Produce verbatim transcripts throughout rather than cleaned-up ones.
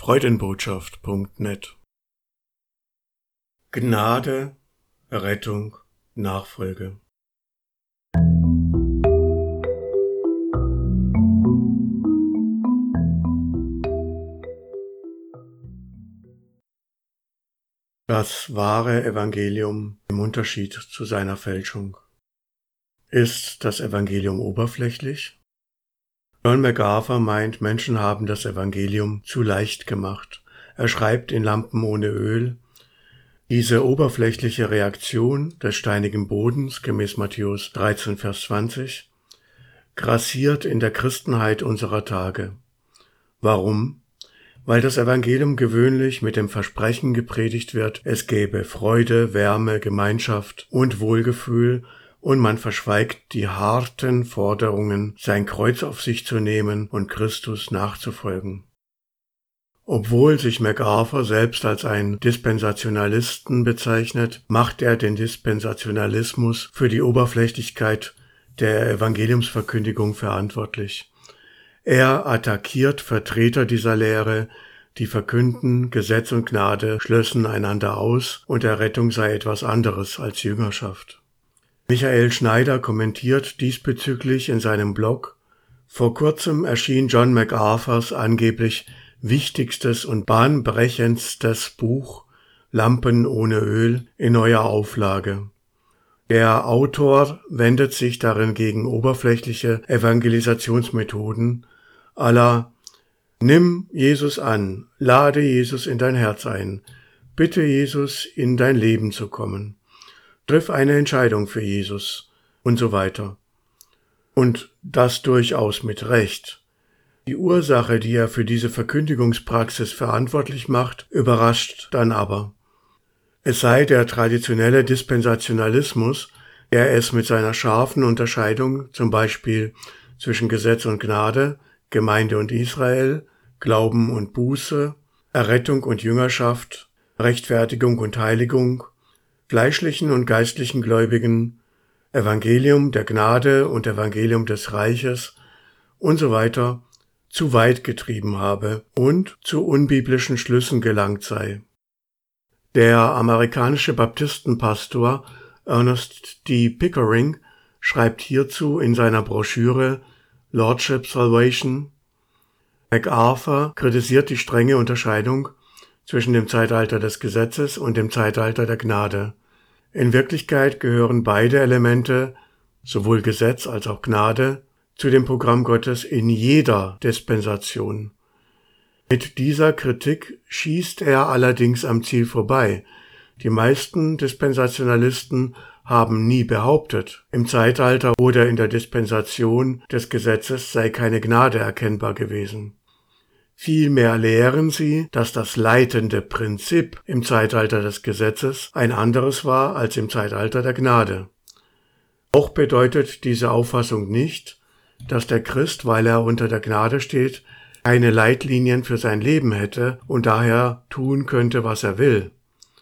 freudenbotschaft punkt net. Gnade, Rettung, Nachfolge. Das wahre Evangelium im Unterschied zu seiner Fälschung. Ist das Evangelium oberflächlich? John MacArthur meint, Menschen haben das Evangelium zu leicht gemacht. Er schreibt in Lampen ohne Öl: Diese oberflächliche Reaktion des steinigen Bodens, gemäß Matthäus dreizehn, Vers zwanzig, grassiert in der Christenheit unserer Tage. Warum? Weil das Evangelium gewöhnlich mit dem Versprechen gepredigt wird, es gäbe Freude, Wärme, Gemeinschaft und Wohlgefühl, und man verschweigt die harten Forderungen, sein Kreuz auf sich zu nehmen und Christus nachzufolgen. Obwohl sich MacArthur selbst als einen Dispensationalisten bezeichnet, macht er den Dispensationalismus für die Oberflächlichkeit der Evangeliumsverkündigung verantwortlich. Er attackiert Vertreter dieser Lehre, die verkünden, Gesetz und Gnade schlössen einander aus und Errettung sei etwas anderes als Jüngerschaft. Michael Schneider kommentiert diesbezüglich in seinem Blog: Vor kurzem erschien John MacArthurs angeblich wichtigstes und bahnbrechendstes Buch Lampen ohne Öl in neuer Auflage. Der Autor wendet sich darin gegen oberflächliche Evangelisationsmethoden à la: Nimm Jesus an, lade Jesus in dein Herz ein, bitte Jesus in dein Leben zu kommen, triff eine Entscheidung für Jesus und so weiter. Und das durchaus mit Recht. Die Ursache, die er für diese Verkündigungspraxis verantwortlich macht, überrascht dann aber. Es sei der traditionelle Dispensationalismus, der es mit seiner scharfen Unterscheidung zum Beispiel zwischen Gesetz und Gnade, Gemeinde und Israel, Glauben und Buße, Errettung und Jüngerschaft, Rechtfertigung und Heiligung, fleischlichen und geistlichen Gläubigen, Evangelium der Gnade und Evangelium des Reiches und so weiter zu weit getrieben habe und zu unbiblischen Schlüssen gelangt sei. Der amerikanische Baptistenpastor Ernest D. Pickering schreibt hierzu in seiner Broschüre Lordship Salvation: MacArthur kritisiert die strenge Unterscheidung zwischen dem Zeitalter des Gesetzes und dem Zeitalter der Gnade. In Wirklichkeit gehören beide Elemente, sowohl Gesetz als auch Gnade, zu dem Programm Gottes in jeder Dispensation. Mit dieser Kritik schießt er allerdings am Ziel vorbei. Die meisten Dispensationalisten haben nie behauptet, im Zeitalter oder in der Dispensation des Gesetzes sei keine Gnade erkennbar gewesen. Vielmehr lehren sie, dass das leitende Prinzip im Zeitalter des Gesetzes ein anderes war als im Zeitalter der Gnade. Auch bedeutet diese Auffassung nicht, dass der Christ, weil er unter der Gnade steht, keine Leitlinien für sein Leben hätte und daher tun könnte, was er will.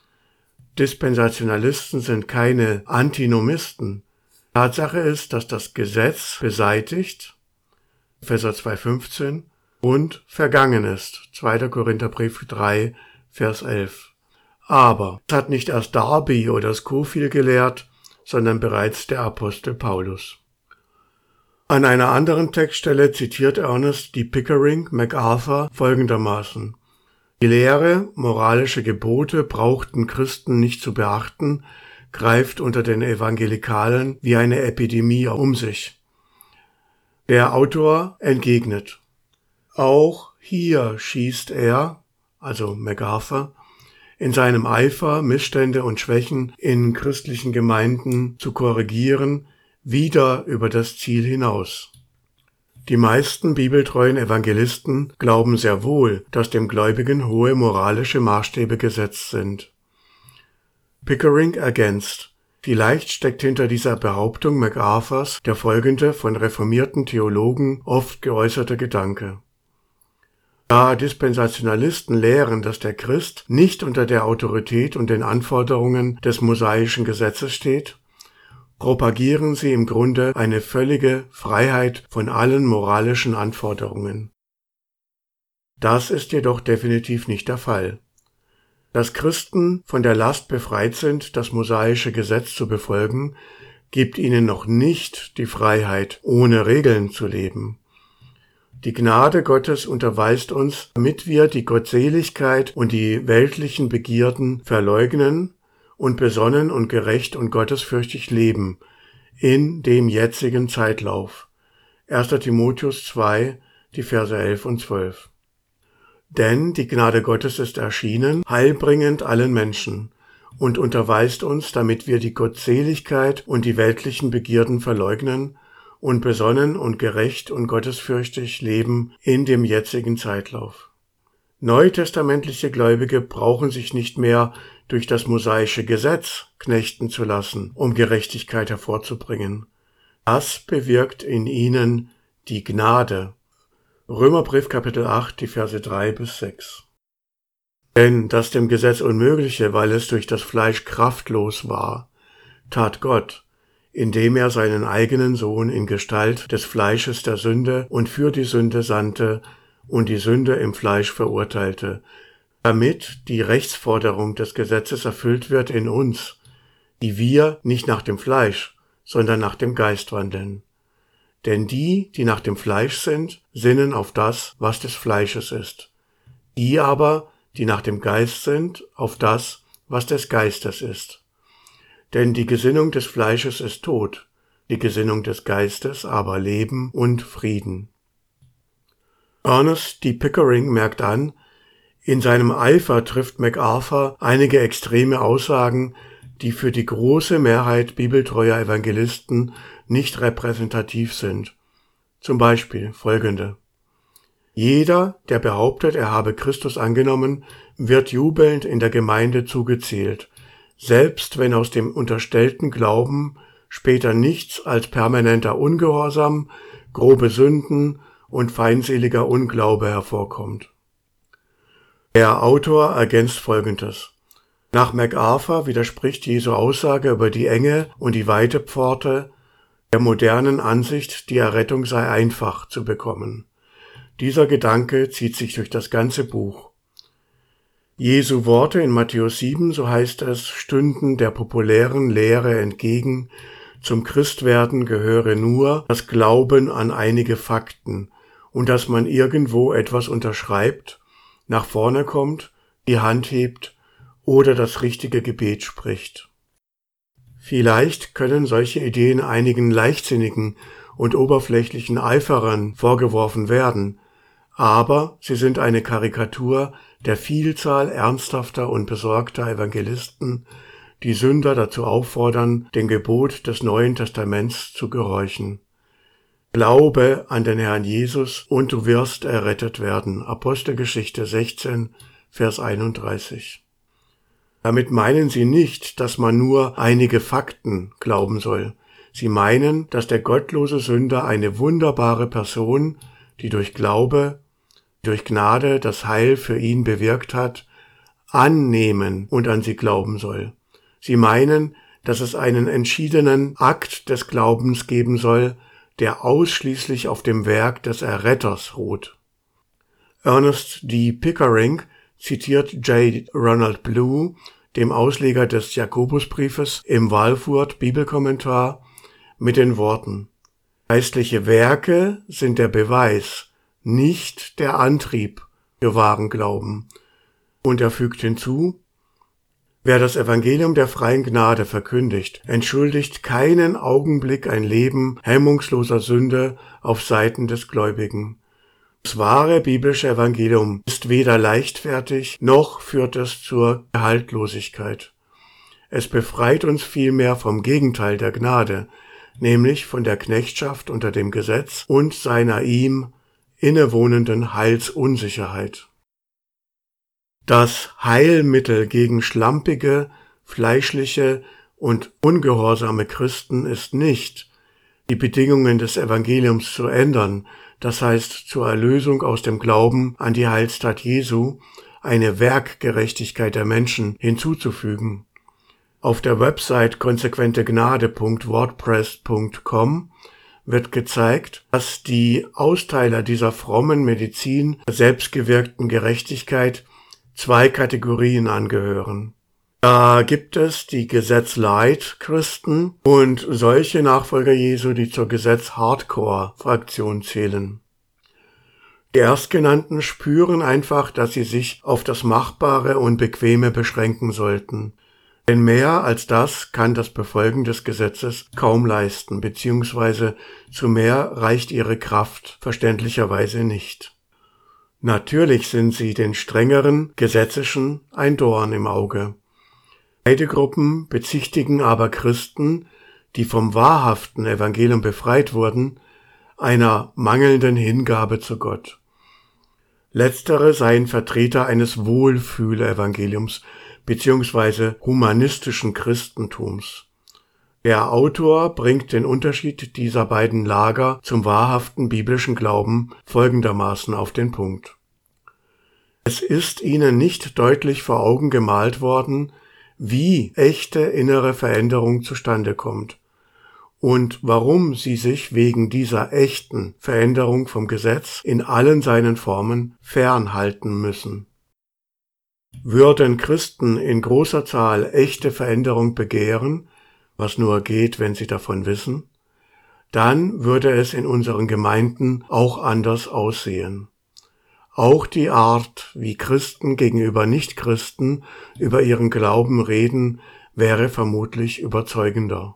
Dispensationalisten sind keine Antinomisten. Tatsache ist, dass das Gesetz beseitigt, Epheser zwei, fünfzehn, und vergangen ist, zweiter Korintherbrief drei, Vers elf. Aber es hat nicht erst Darby oder Scofield gelehrt, sondern bereits der Apostel Paulus. An einer anderen Textstelle zitiert Ernest D. Pickering MacArthur folgendermaßen: Die Lehre, moralische Gebote brauchten Christen nicht zu beachten, greift unter den Evangelikalen wie eine Epidemie um sich. Der Autor entgegnet: Auch hier schießt er, also MacArthur, in seinem Eifer, Missstände und Schwächen in christlichen Gemeinden zu korrigieren, wieder über das Ziel hinaus. Die meisten bibeltreuen Evangelisten glauben sehr wohl, dass dem Gläubigen hohe moralische Maßstäbe gesetzt sind. Pickering ergänzt: Vielleicht steckt hinter dieser Behauptung MacArthurs der folgende von reformierten Theologen oft geäußerte Gedanke: Da Dispensationalisten lehren, dass der Christ nicht unter der Autorität und den Anforderungen des mosaischen Gesetzes steht, propagieren sie im Grunde eine völlige Freiheit von allen moralischen Anforderungen. Das ist jedoch definitiv nicht der Fall. Dass Christen von der Last befreit sind, das mosaische Gesetz zu befolgen, gibt ihnen noch nicht die Freiheit, ohne Regeln zu leben. Die Gnade Gottes unterweist uns, damit wir die Gottseligkeit und die weltlichen Begierden verleugnen und besonnen und gerecht und gottesfürchtig leben in dem jetzigen Zeitlauf. erster Timotheus zwei, die Verse elf und zwölf. Denn die Gnade Gottes ist erschienen, heilbringend allen Menschen, und unterweist uns, damit wir die Gottseligkeit und die weltlichen Begierden verleugnen und besonnen und gerecht und gottesfürchtig leben in dem jetzigen Zeitlauf. Neutestamentliche Gläubige brauchen sich nicht mehr durch das mosaische Gesetz knechten zu lassen, um Gerechtigkeit hervorzubringen. Das bewirkt in ihnen die Gnade. Römerbrief Kapitel acht, die Verse drei bis sechs. Denn das dem Gesetz Unmögliche, weil es durch das Fleisch kraftlos war, tat Gott, indem er seinen eigenen Sohn in Gestalt des Fleisches der Sünde und für die Sünde sandte und die Sünde im Fleisch verurteilte, damit die Rechtsforderung des Gesetzes erfüllt wird in uns, die wir nicht nach dem Fleisch, sondern nach dem Geist wandeln. Denn die, die nach dem Fleisch sind, sinnen auf das, was des Fleisches ist. Die aber, die nach dem Geist sind, auf das, was des Geistes ist. Denn die Gesinnung des Fleisches ist Tod, die Gesinnung des Geistes aber Leben und Frieden. Ernest D. Pickering merkt an, in seinem Eifer trifft MacArthur einige extreme Aussagen, die für die große Mehrheit bibeltreuer Evangelisten nicht repräsentativ sind. Zum Beispiel folgende. Jeder, der behauptet, er habe Christus angenommen, wird jubelnd in der Gemeinde zugezählt, selbst wenn aus dem unterstellten Glauben später nichts als permanenter Ungehorsam, grobe Sünden und feindseliger Unglaube hervorkommt. Der Autor ergänzt Folgendes. Nach MacArthur widerspricht Jesu Aussage über die enge und die weite Pforte der modernen Ansicht, die Errettung sei einfach zu bekommen. Dieser Gedanke zieht sich durch das ganze Buch. Jesu Worte in Matthäus sieben, so heißt es, stünden der populären Lehre entgegen, zum Christwerden gehöre nur das Glauben an einige Fakten und dass man irgendwo etwas unterschreibt, nach vorne kommt, die Hand hebt oder das richtige Gebet spricht. Vielleicht können solche Ideen einigen leichtsinnigen und oberflächlichen Eiferern vorgeworfen werden, aber sie sind eine Karikatur der Vielzahl ernsthafter und besorgter Evangelisten, die Sünder dazu auffordern, dem Gebot des Neuen Testaments zu gehorchen. Glaube an den Herrn Jesus und du wirst errettet werden. Apostelgeschichte sechzehn, Vers einunddreißig. Damit meinen sie nicht, dass man nur einige Fakten glauben soll. Sie meinen, dass der gottlose Sünder eine wunderbare Person, die durch Glaube, durch Gnade das Heil für ihn bewirkt hat, annehmen und an sie glauben soll. Sie meinen, dass es einen entschiedenen Akt des Glaubens geben soll, der ausschließlich auf dem Werk des Erretters ruht. Ernest D. Pickering zitiert J. Ronald Blue, dem Ausleger des Jakobusbriefes im Walfurt Bibelkommentar, mit den Worten: Geistliche Werke sind der Beweis, nicht der Antrieb für wahren Glauben. Und er fügt hinzu: Wer das Evangelium der freien Gnade verkündigt, entschuldigt keinen Augenblick ein Leben hemmungsloser Sünde auf Seiten des Gläubigen. Das wahre biblische Evangelium ist weder leichtfertig, noch führt es zur Gehaltlosigkeit. Es befreit uns vielmehr vom Gegenteil der Gnade, nämlich von der Knechtschaft unter dem Gesetz und seiner ihm innewohnenden Heilsunsicherheit. Das Heilmittel gegen schlampige, fleischliche und ungehorsame Christen ist nicht, die Bedingungen des Evangeliums zu ändern, das heißt zur Erlösung aus dem Glauben an die Heilstat Jesu, eine Werkgerechtigkeit der Menschen hinzuzufügen. Auf der Website konsequentegnade punkt wordpress punkt com wird gezeigt, dass die Austeiler dieser frommen Medizin der selbstgewirkten Gerechtigkeit zwei Kategorien angehören. Da gibt es die Gesetz-Light-Christen und solche Nachfolger Jesu, die zur Gesetz-Hardcore-Fraktion zählen. Die Erstgenannten spüren einfach, dass sie sich auf das Machbare und Bequeme beschränken sollten. Denn mehr als das kann das Befolgen des Gesetzes kaum leisten, beziehungsweise zu mehr reicht ihre Kraft verständlicherweise nicht. Natürlich sind sie den strengeren Gesetzischen ein Dorn im Auge. Beide Gruppen bezichtigen aber Christen, die vom wahrhaften Evangelium befreit wurden, einer mangelnden Hingabe zu Gott. Letztere seien Vertreter eines Wohlfühl-Evangeliums bzw. humanistischen Christentums. Der Autor bringt den Unterschied dieser beiden Lager zum wahrhaften biblischen Glauben folgendermaßen auf den Punkt. Es ist ihnen nicht deutlich vor Augen gemalt worden, wie echte innere Veränderung zustande kommt und warum sie sich wegen dieser echten Veränderung vom Gesetz in allen seinen Formen fernhalten müssen. Würden Christen in großer Zahl echte Veränderung begehren, was nur geht, wenn sie davon wissen, dann würde es in unseren Gemeinden auch anders aussehen. Auch die Art, wie Christen gegenüber Nichtchristen über ihren Glauben reden, wäre vermutlich überzeugender.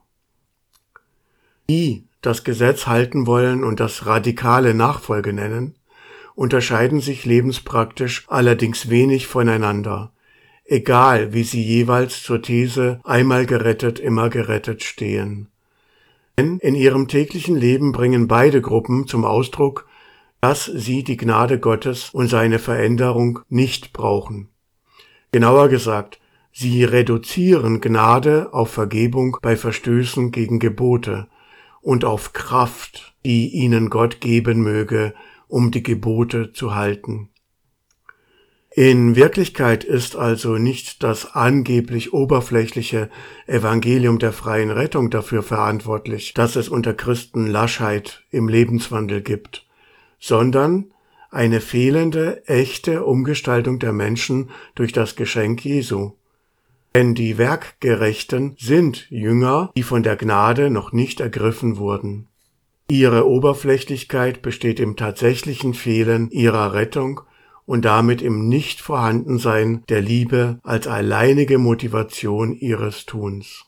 Die das Gesetz halten wollen und das radikale Nachfolge nennen, unterscheiden sich lebenspraktisch allerdings wenig voneinander, egal wie sie jeweils zur These einmal gerettet, immer gerettet stehen. Denn in ihrem täglichen Leben bringen beide Gruppen zum Ausdruck, dass sie die Gnade Gottes und seine Veränderung nicht brauchen. Genauer gesagt, sie reduzieren Gnade auf Vergebung bei Verstößen gegen Gebote und auf Kraft, die ihnen Gott geben möge, um die Gebote zu halten. In Wirklichkeit ist also nicht das angeblich oberflächliche Evangelium der freien Rettung dafür verantwortlich, dass es unter Christen Laschheit im Lebenswandel gibt, sondern eine fehlende, echte Umgestaltung der Menschen durch das Geschenk Jesu. Denn die Werkgerechten sind Jünger, die von der Gnade noch nicht ergriffen wurden. Ihre Oberflächlichkeit besteht im tatsächlichen Fehlen ihrer Rettung und damit im Nichtvorhandensein der Liebe als alleinige Motivation ihres Tuns.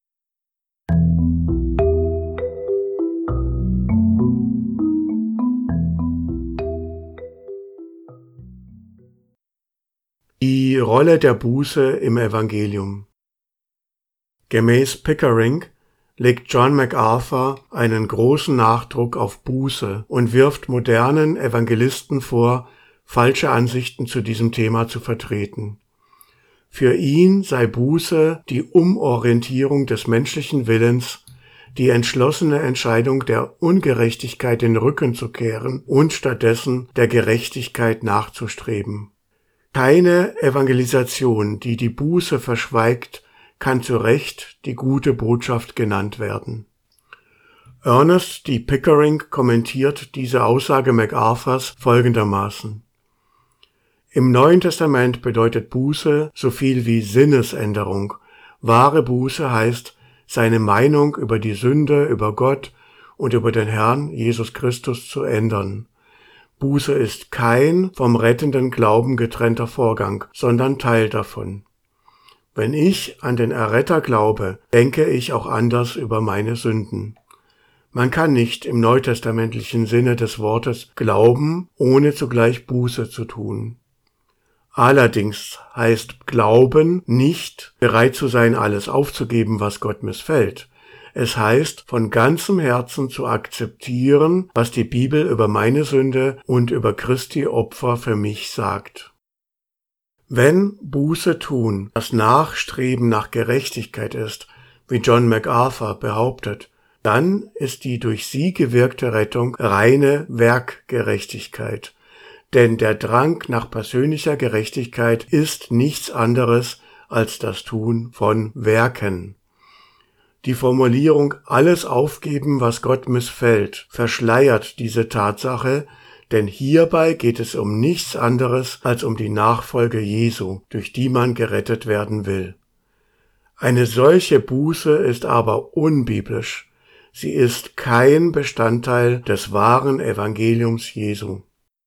Die Rolle der Buße im Evangelium. Gemäß Pickering legt John MacArthur einen großen Nachdruck auf Buße und wirft modernen Evangelisten vor, falsche Ansichten zu diesem Thema zu vertreten. Für ihn sei Buße die Umorientierung des menschlichen Willens, die entschlossene Entscheidung, der Ungerechtigkeit den Rücken zu kehren und stattdessen der Gerechtigkeit nachzustreben. Keine Evangelisation, die die Buße verschweigt, kann zu Recht die gute Botschaft genannt werden. Ernest D. Pickering kommentiert diese Aussage MacArthurs folgendermaßen: Im Neuen Testament bedeutet Buße so viel wie Sinnesänderung. Wahre Buße heißt, seine Meinung über die Sünde, über Gott und über den Herrn Jesus Christus zu ändern. Buße ist kein vom rettenden Glauben getrennter Vorgang, sondern Teil davon. Wenn ich an den Erretter glaube, denke ich auch anders über meine Sünden. Man kann nicht im neutestamentlichen Sinne des Wortes glauben, ohne zugleich Buße zu tun. Allerdings heißt Glauben nicht, bereit zu sein, alles aufzugeben, was Gott missfällt. Es heißt, von ganzem Herzen zu akzeptieren, was die Bibel über meine Sünde und über Christi Opfer für mich sagt. Wenn Buße tun das Nachstreben nach Gerechtigkeit ist, wie John MacArthur behauptet, dann ist die durch sie gewirkte Rettung reine Werkgerechtigkeit. Denn der Drang nach persönlicher Gerechtigkeit ist nichts anderes als das Tun von Werken. Die Formulierung alles aufgeben, was Gott missfällt, verschleiert diese Tatsache, denn hierbei geht es um nichts anderes als um die Nachfolge Jesu, durch die man gerettet werden will. Eine solche Buße ist aber unbiblisch. Sie ist kein Bestandteil des wahren Evangeliums Jesu.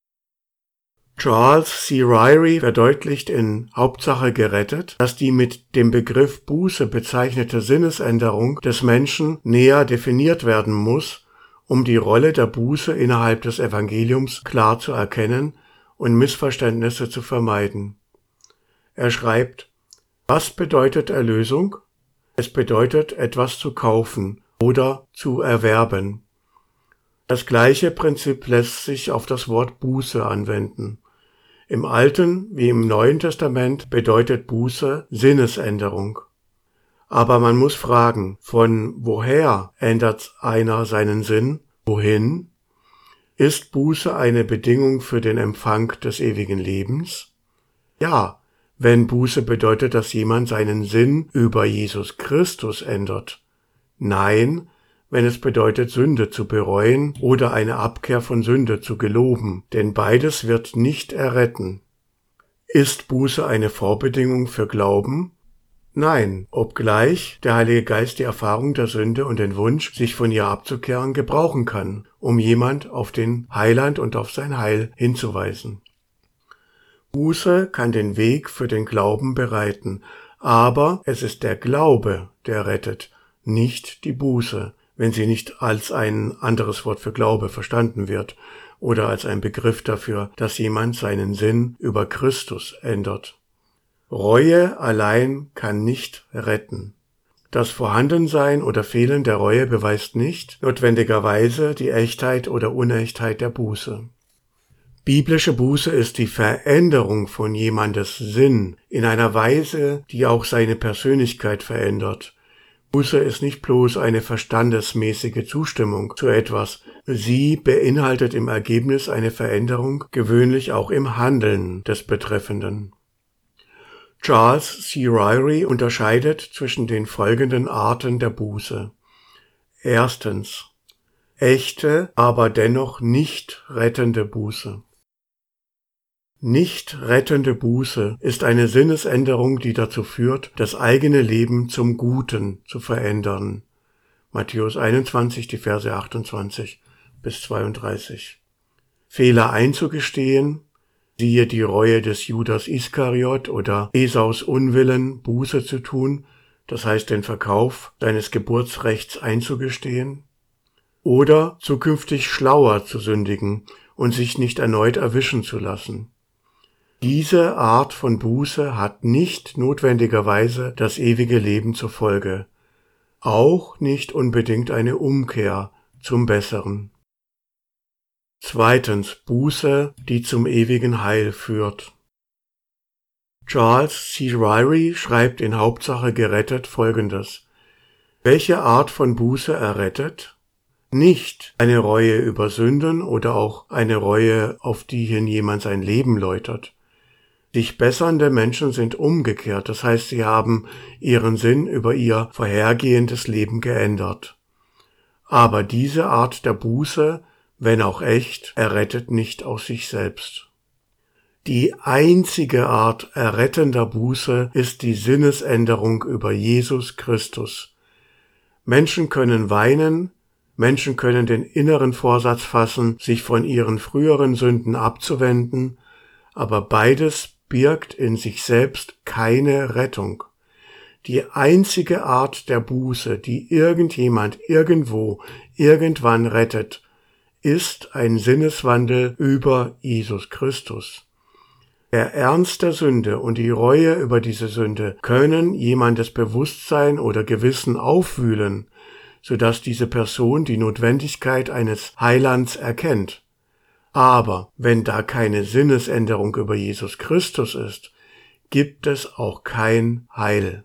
Charles C. Ryrie verdeutlicht in Hauptsache gerettet, dass die mit dem Begriff Buße bezeichnete Sinnesänderung des Menschen näher definiert werden muss, um die Rolle der Buße innerhalb des Evangeliums klar zu erkennen und Missverständnisse zu vermeiden. Er schreibt: Was bedeutet Erlösung? Es bedeutet, etwas zu kaufen oder zu erwerben. Das gleiche Prinzip lässt sich auf das Wort Buße anwenden. Im Alten wie im Neuen Testament bedeutet Buße Sinnesänderung. Aber man muss fragen, von woher ändert einer seinen Sinn? Wohin? Ist Buße eine Bedingung für den Empfang des ewigen Lebens? Ja, wenn Buße bedeutet, dass jemand seinen Sinn über Jesus Christus ändert. Nein, wenn es bedeutet, Sünde zu bereuen oder eine Abkehr von Sünde zu geloben, denn beides wird nicht erretten. Ist Buße eine Vorbedingung für Glauben? Nein, obgleich der Heilige Geist die Erfahrung der Sünde und den Wunsch, sich von ihr abzukehren, gebrauchen kann, um jemand auf den Heiland und auf sein Heil hinzuweisen. Buße kann den Weg für den Glauben bereiten, aber es ist der Glaube, der rettet, nicht die Buße, wenn sie nicht als ein anderes Wort für Glaube verstanden wird oder als ein Begriff dafür, dass jemand seinen Sinn über Christus ändert. Reue allein kann nicht retten. Das Vorhandensein oder Fehlen der Reue beweist nicht notwendigerweise die Echtheit oder Unechtheit der Buße. Biblische Buße ist die Veränderung von jemandes Sinn in einer Weise, die auch seine Persönlichkeit verändert. Buße ist nicht bloß eine verstandesmäßige Zustimmung zu etwas, sie beinhaltet im Ergebnis eine Veränderung, gewöhnlich auch im Handeln des Betreffenden. Charles C. Ryrie unterscheidet zwischen den folgenden Arten der Buße. Erstens: echte, aber dennoch nicht rettende Buße. Nicht rettende Buße ist eine Sinnesänderung, die dazu führt, das eigene Leben zum Guten zu verändern. Matthäus einundzwanzig, die Verse achtundzwanzig bis zweiunddreißig. Fehler einzugestehen, siehe die Reue des Judas Iskariot oder Esaus Unwillen, Buße zu tun, das heißt den Verkauf seines Geburtsrechts einzugestehen, oder zukünftig schlauer zu sündigen und sich nicht erneut erwischen zu lassen. Diese Art von Buße hat nicht notwendigerweise das ewige Leben zur Folge, auch nicht unbedingt eine Umkehr zum Besseren. Zweitens: Buße, die zum ewigen Heil führt. Charles C. Ryrie schreibt in Hauptsache gerettet Folgendes: Welche Art von Buße errettet? Nicht eine Reue über Sünden oder auch eine Reue, auf die hin jemand sein Leben läutert. Sich bessernde Menschen sind umgekehrt, das heißt, sie haben ihren Sinn über ihr vorhergehendes Leben geändert. Aber diese Art der Buße, wenn auch echt, errettet nicht aus sich selbst. Die einzige Art errettender Buße ist die Sinnesänderung über Jesus Christus. Menschen können weinen, Menschen können den inneren Vorsatz fassen, sich von ihren früheren Sünden abzuwenden, aber beides birgt in sich selbst keine Rettung. Die einzige Art der Buße, die irgendjemand irgendwo, irgendwann rettet, ist ein Sinneswandel über Jesus Christus. Der Ernst der Sünde und die Reue über diese Sünde können jemandes Bewusstsein oder Gewissen aufwühlen, sodass diese Person die Notwendigkeit eines Heilands erkennt. Aber wenn da keine Sinnesänderung über Jesus Christus ist, gibt es auch kein Heil.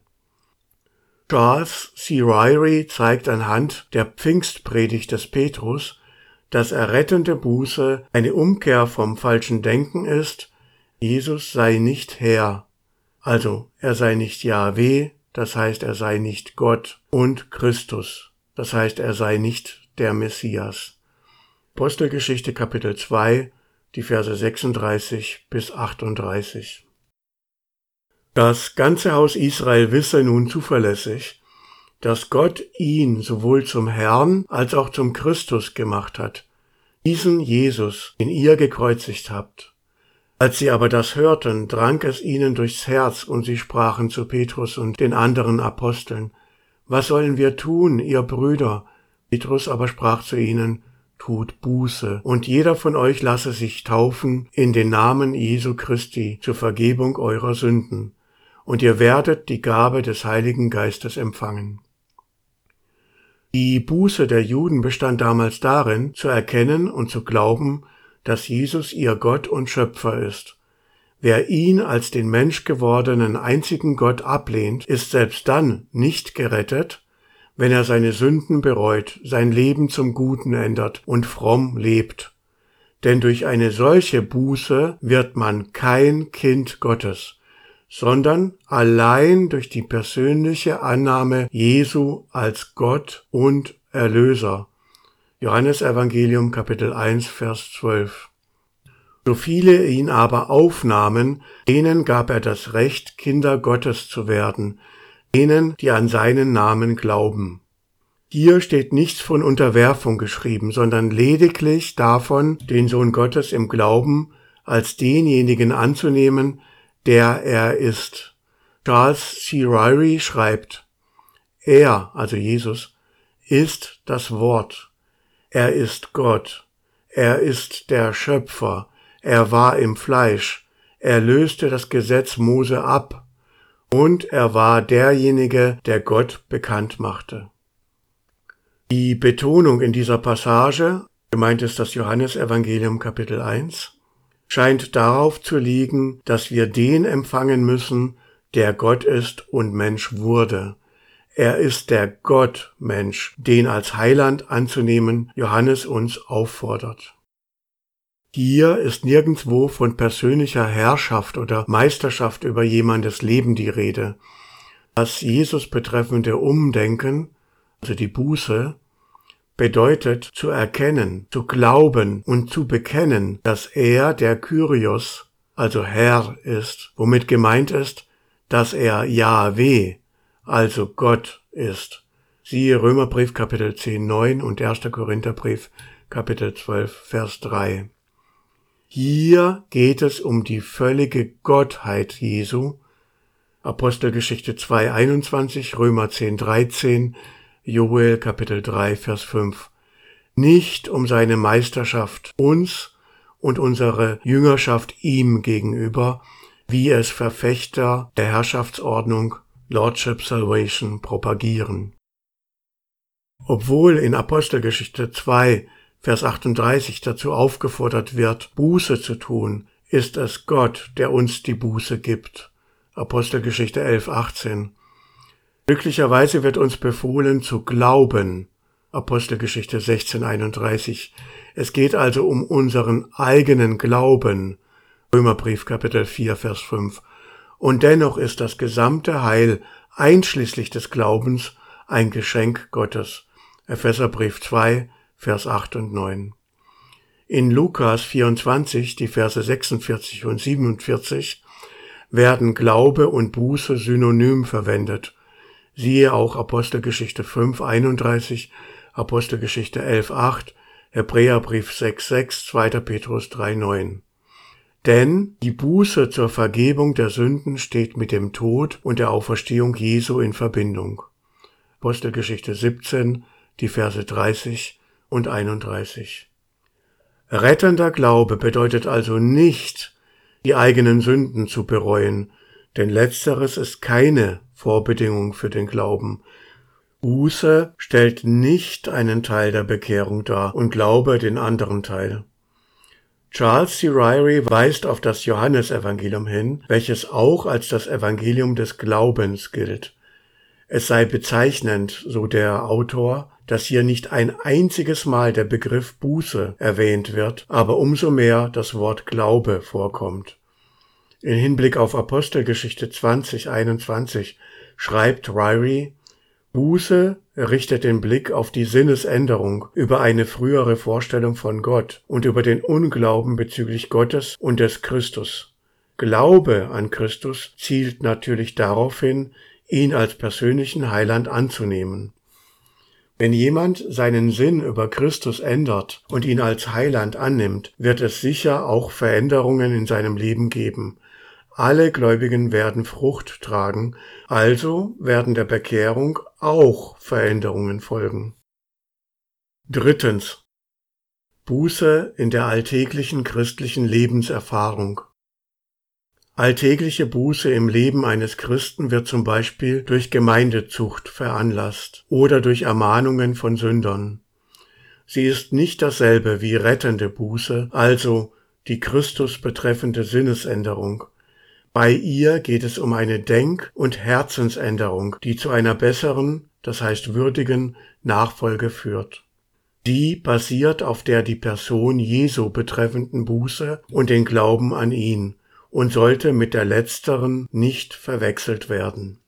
Charles C. Ryrie zeigt anhand der Pfingstpredigt des Petrus, dass errettende Buße eine Umkehr vom falschen Denken ist, Jesus sei nicht Herr, also er sei nicht Jahwe, das heißt, er sei nicht Gott, und Christus, das heißt, er sei nicht der Messias. Apostelgeschichte Kapitel zwei, die Verse sechsunddreißig bis achtunddreißig. Das ganze Haus Israel wisse nun zuverlässig, dass Gott ihn sowohl zum Herrn als auch zum Christus gemacht hat, diesen Jesus, den ihr gekreuzigt habt. Als sie aber das hörten, drang es ihnen durchs Herz, und sie sprachen zu Petrus und den anderen Aposteln: Was sollen wir tun, ihr Brüder? Petrus aber sprach zu ihnen: Tut Buße, und jeder von euch lasse sich taufen in den Namen Jesu Christi zur Vergebung eurer Sünden, und ihr werdet die Gabe des Heiligen Geistes empfangen. Die Buße der Juden bestand damals darin, zu erkennen und zu glauben, dass Jesus ihr Gott und Schöpfer ist. Wer ihn als den menschgewordenen einzigen Gott ablehnt, ist selbst dann nicht gerettet, wenn er seine Sünden bereut, sein Leben zum Guten ändert und fromm lebt. Denn durch eine solche Buße wird man kein Kind Gottes, sondern allein durch die persönliche Annahme Jesu als Gott und Erlöser. Johannesevangelium Kapitel eins, Vers zwölf. So viele ihn aber aufnahmen, denen gab er das Recht, Kinder Gottes zu werden, denen, die an seinen Namen glauben. Hier steht nichts von Unterwerfung geschrieben, sondern lediglich davon, den Sohn Gottes im Glauben als denjenigen anzunehmen, der er ist. Charles C. Ryrie schreibt: Er, also Jesus, ist das Wort. Er ist Gott. Er ist der Schöpfer. Er war im Fleisch. Er löste das Gesetz Mose ab. Und er war derjenige, der Gott bekannt machte. Die Betonung in dieser Passage, gemeint ist das Johannesevangelium Kapitel eins, scheint darauf zu liegen, dass wir den empfangen müssen, der Gott ist und Mensch wurde. Er ist der Gottmensch, den als Heiland anzunehmen Johannes uns auffordert. Hier ist nirgendwo von persönlicher Herrschaft oder Meisterschaft über jemandes Leben die Rede. Das Jesus betreffende Umdenken, also die Buße, bedeutet zu erkennen, zu glauben und zu bekennen, dass er der Kyrios, also Herr ist, womit gemeint ist, dass er Jahwe, also Gott ist. Siehe Römerbrief Kapitel zehn, neun und erster Korintherbrief Kapitel zwölf, Vers drei. Hier geht es um die völlige Gottheit Jesu. Apostelgeschichte zwei, einundzwanzig, Römer zehn, dreizehn, Joel Kapitel drei, Vers fünf. Nicht um seine Meisterschaft uns und unsere Jüngerschaft ihm gegenüber, wie es Verfechter der Herrschaftsordnung Lordship Salvation propagieren. Obwohl in Apostelgeschichte zwei, Vers achtunddreißig dazu aufgefordert wird, Buße zu tun, ist es Gott, der uns die Buße gibt. Apostelgeschichte elf, achtzehn. Glücklicherweise wird uns befohlen zu glauben. Apostelgeschichte sechzehn, einunddreißig. Es geht also um unseren eigenen Glauben. Römerbrief Kapitel vier, Vers fünf. Und dennoch ist das gesamte Heil, einschließlich des Glaubens, ein Geschenk Gottes. Epheserbrief zwei, Vers acht und neun. In Lukas vierundzwanzig, die Verse sechsundvierzig und siebenundvierzig, werden Glaube und Buße synonym verwendet. Siehe auch Apostelgeschichte fünf, einunddreißig, Apostelgeschichte elf, acht, Hebräerbrief sechs, sechs, zweiter Petrus drei, neun. Denn die Buße zur Vergebung der Sünden steht mit dem Tod und der Auferstehung Jesu in Verbindung. Apostelgeschichte siebzehn, die Verse dreißig und einunddreißig. Rettender Glaube bedeutet also nicht, die eigenen Sünden zu bereuen, denn letzteres ist keine Vorbedingung für den Glauben. Buße stellt nicht einen Teil der Bekehrung dar und Glaube den anderen Teil. Charles C. Ryrie weist auf das Johannesevangelium hin, welches auch als das Evangelium des Glaubens gilt. Es sei bezeichnend, so der Autor, dass hier nicht ein einziges Mal der Begriff Buße erwähnt wird, aber umso mehr das Wort Glaube vorkommt. In Hinblick auf Apostelgeschichte zwanzig, einundzwanzig schreibt Ryrie: Buße richtet den Blick auf die Sinnesänderung über eine frühere Vorstellung von Gott und über den Unglauben bezüglich Gottes und des Christus. Glaube an Christus zielt natürlich darauf hin, ihn als persönlichen Heiland anzunehmen. Wenn jemand seinen Sinn über Christus ändert und ihn als Heiland annimmt, wird es sicher auch Veränderungen in seinem Leben geben. Alle Gläubigen werden Frucht tragen, also werden der Bekehrung auch Veränderungen folgen. Drittens. Buße in der alltäglichen christlichen Lebenserfahrung. Alltägliche Buße im Leben eines Christen wird zum Beispiel durch Gemeindezucht veranlasst oder durch Ermahnungen von Sündern. Sie ist nicht dasselbe wie rettende Buße, also die Christus betreffende Sinnesänderung. Bei ihr geht es um eine Denk- und Herzensänderung, die zu einer besseren, das heißt würdigen, Nachfolge führt. Die basiert auf der die Person Jesu betreffenden Buße und den Glauben an ihn und sollte mit der letzteren nicht verwechselt werden.